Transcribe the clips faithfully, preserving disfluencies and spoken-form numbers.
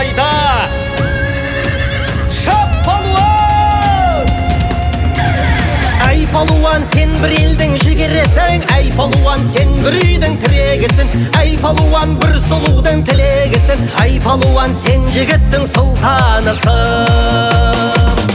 айда. Шап палуан! Әй палуан, сен бір елдің жігересің, әй палуан, сен бір үйдің тірегісің, әй палуан, бір сұлудың тілегісің, әй палуан, сен жігіттің сұлтанысың.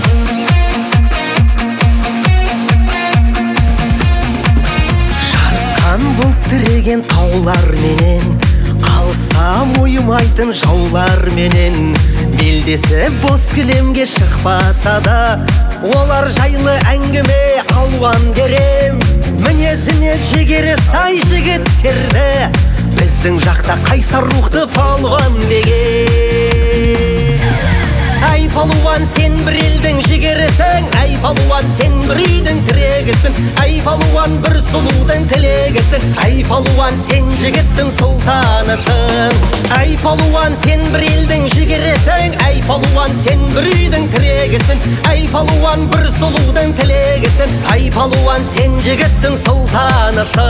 Бұлт тіреген таулар менен, алсам ойымайтын жаулар менен, белдесі бос кілемге шықпаса да, олар жайлы әңгіме алуан дерем. Мінезіне жігері сай жігіттерді, біздің жақта қайсар рухты палуан деген. Әй палуан, сен бір елдің жігерісің, әй палуан, сен бір үйдің тірегісің, әй палуан, бір сұлудың тілегісің, әй палуан, сен жігіттің сұлтанысың. Әй палуан, сен бір елдің жігерісің, әй палуан, сен бір үйдің тірегісің, әй палуан, бір сұлудың тілегісің, әй палуан, сен жігіттің сұлтанысың.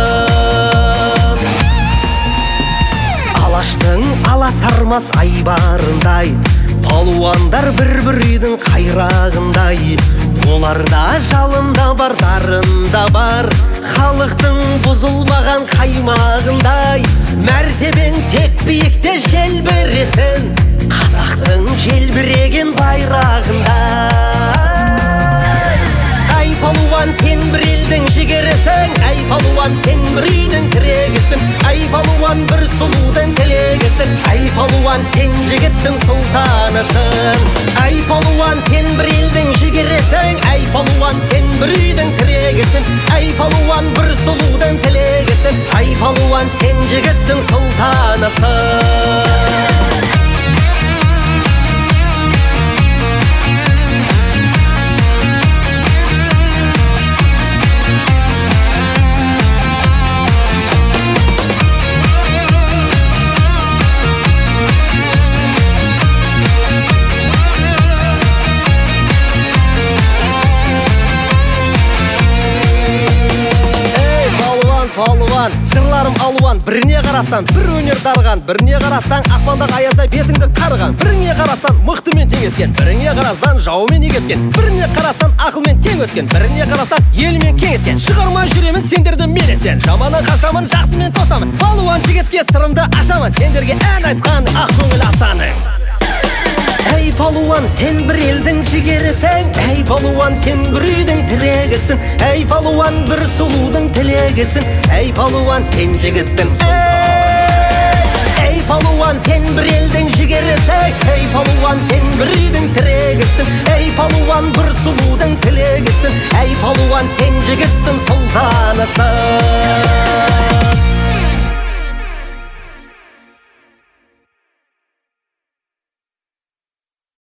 Алаштың аласармас айбарындай, палуандар бір-бір үйдің қайрағындай, оларда жалында бар, дарында бар, халықтың бұзылмаған қаймағындай. Мәртебең тек биікте желбіресін, қазақтың желбіреген байрағындай. Әй палуан, сен бір елдің жігерісің, әй палуан, сен бір үйдің тірегісің, әй палуан, бір сұлудың тілегісің, әй палуан, сен жігіттің сұлтанысың. Әй палуан, сен бір елдің жігерісің, әй палуан, сен бір үйдің тірегісің, әй палуан, бір сұлудың тілегісің, әй палуан, сен жігіттің сұлтанысың. Палуан, жырларым алуан, біріне қарасан, бір өнер дарған, біріне қарасаң, ақпандағы аязда бетіңді қарған, біріне қарасан, мықтымен теңескен, біріне қарасан, жауымен егескен, біріне қарасан, ақылмен тең өскен, біріне қарасан, елмен кеңескен. Шығармай жүремін сендерді менесен, жаманын қашамын, жақсымен тосамын, палуан жігітке сырымды ашамын, сендерге ән айтқан ақ көңіл асаның. Әй палуан, сен бір елдің жігерісің, әй палуан, сен бір үйдің тірегісің, әй палуан, бір сұлудың тілегісің, әй палуан, сен жігіттің сұлтанысың. Әй палуан, сен бір елдің жігерісің, әй палуан, сен бір үйдің тірегісің, әй палуан, бір сұлудың тілегісің, әй палуан, сен жігіттің сұлтанысың.